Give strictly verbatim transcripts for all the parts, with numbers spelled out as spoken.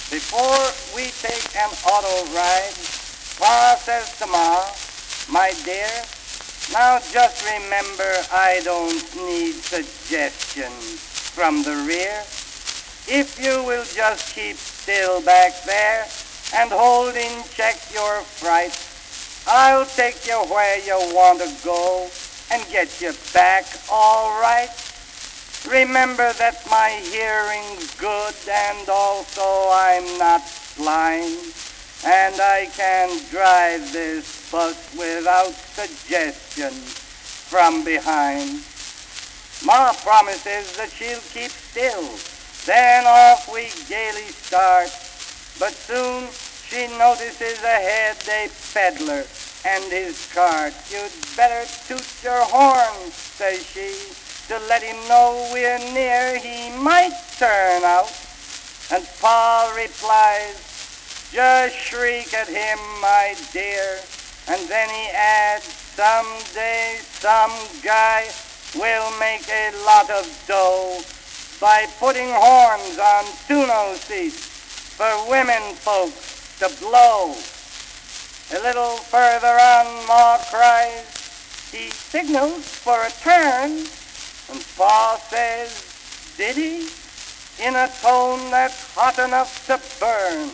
Before we take an auto ride, Pa says to Ma, "My dear, now just remember I don't need suggestions from the rear. If you will just keep still back there and hold in check your fright, I'll take you where you want to go and get you back all right. Remember that my hearing's good and also I'm not blind, and I can drive this bus without suggestions from behind." Ma promises that she'll keep still. Then off we gaily start. But soon she notices ahead a peddler and his cart. "You'd better toot your horn," says she, "to let him know we're near. He might turn out." And Pa replies, "Just shriek at him, my dear." And then he adds, "Someday some guy will make a lot of dough by putting horns on tonneau seats for women folks to blow." A little further on, Ma cries, "He signals for a turn." And Pa says, "Did he?" in a tone that's hot enough to burn.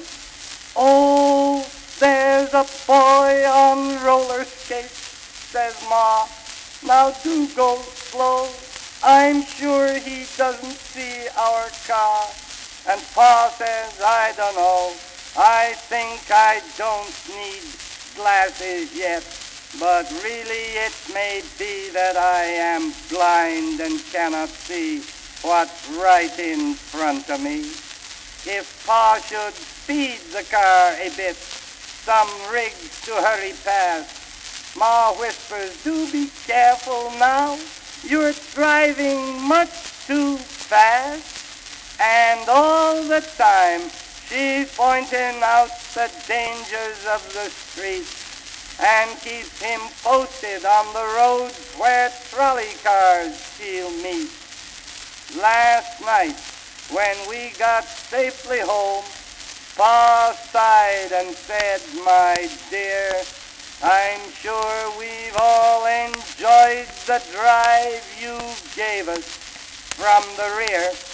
"Oh, there's a boy on roller skates," says Ma. "Now do go slow. I'm sure he doesn't see our car." And Pa says, "I don't know. I think I don't need glasses yet. But really it may be that I am blind and cannot see what's right in front of me." If Pa should speed the car a bit, some rigs to hurry past, Ma whispers, "Do be careful now. You're driving much too fast." And all the time she's pointing out the dangers of the street and keeps him posted on the roads where trolley cars she'll meet. Last night, when we got safely home, Pa sighed and said, "My dear, I'm sure we've all enjoyed the drive you gave us from the rear."